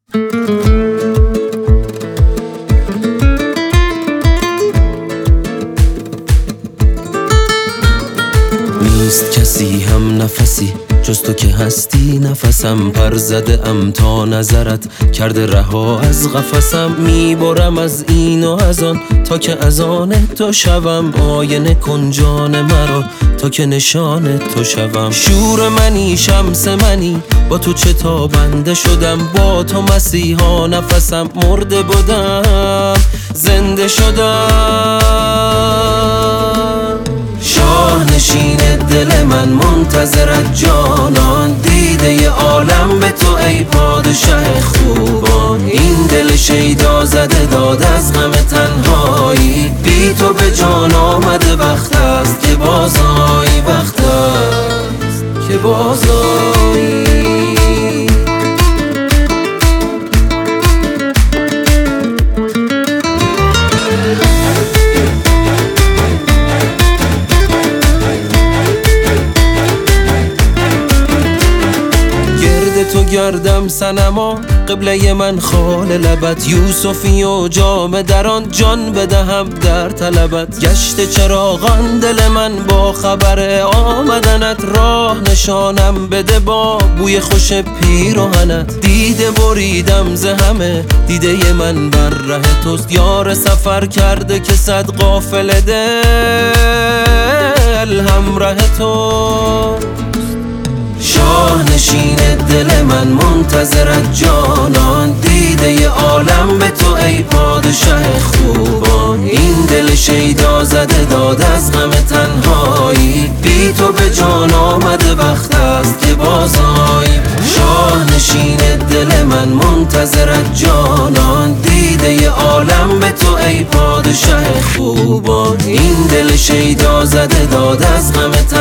نیست کسی هم نفسی جز تو که هستی، نفسم پر زده ام تا نظرت کرده رها از قفسم. میبرم از این و از آن تا که از آن تو شوم، آینه کن جان مرا تا که نشان تو شوم. شور منی شمس منی، با تو چه تا بنده شدم، با تو مسیحا نفسم مرده بودم زنده شدم. شاه نشین دل من منتظرت جانان، دیده ی عالم به تو ای پادشه خوبان. این دل شیدا زده داد از غم تنهایی، بی تو به جان آمده وقت است که بازایی، وقت است که بازایی. تو گردم سنما، قبله من خال لبت، یوسفی و جام دران جان بدهم در طلبت. گشت چراغان دل من با خبر آمدنت، راه نشانم بده با بوی خوش پیراهنت. دیده بریدم ز همه، دیده من بر ره توست، یار سفر کرده که صد قافله دل همراه توست. شاه نشین دل من منتظرت جانان، دیده ی عالم به تو ای پادشه خوبان. این دل شیدا زده داد از غم تنهایی، بی تو به جان آمده وقت است که بازایی. شاه نشین دل من منتظرت جانان، دیده ی عالم به تو ای پادشه خوبان. این دل شیدا زده داد از غم تنهایی،